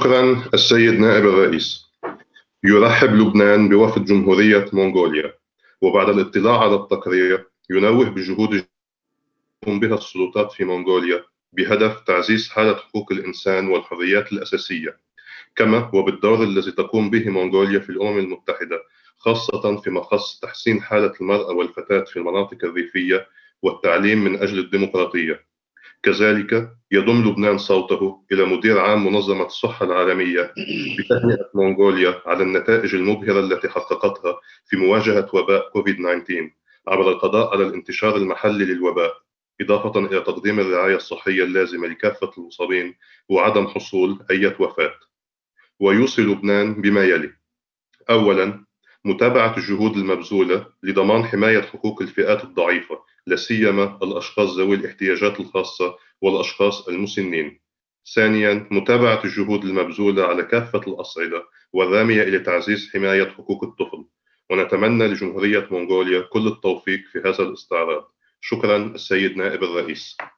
شكرا السيد نائب الرئيس. يرحب لبنان بوفد جمهورية مونغوليا، وبعد الاطلاع على التقرير ينوه بجهود تقوم بها السلطات في مونغوليا بهدف تعزيز حالة حقوق الإنسان والحريات الأساسية، كما وبالدور الذي تقوم به مونغوليا في الأمم المتحدة، خاصة فيما يخص تحسين حالة المرأة والفتاة في المناطق الريفية والتعليم من أجل الديمقراطية. كذلك يضم لبنان صوته إلى مدير عام منظمة الصحة العالمية بتهنئة مونغوليا على النتائج المبهرة التي حققتها في مواجهة وباء كوفيد-19 عبر القضاء على الانتشار المحلي للوباء، إضافة إلى تقديم الرعاية الصحية اللازمة لكافة المصابين وعدم حصول أي وفاة. ويوصي لبنان بما يلي: أولاً، متابعة الجهود المبذولة لضمان حماية حقوق الفئات الضعيفة، لا سيما الأشخاص ذوي الاحتياجات الخاصة والأشخاص المسنين. ثانياً، متابعة الجهود المبذولة على كافة الأصعدة والرامية إلى تعزيز حماية حقوق الطفل. ونتمنى لجمهورية مونغوليا كل التوفيق في هذا الاستعراض. شكراً السيد نائب الرئيس.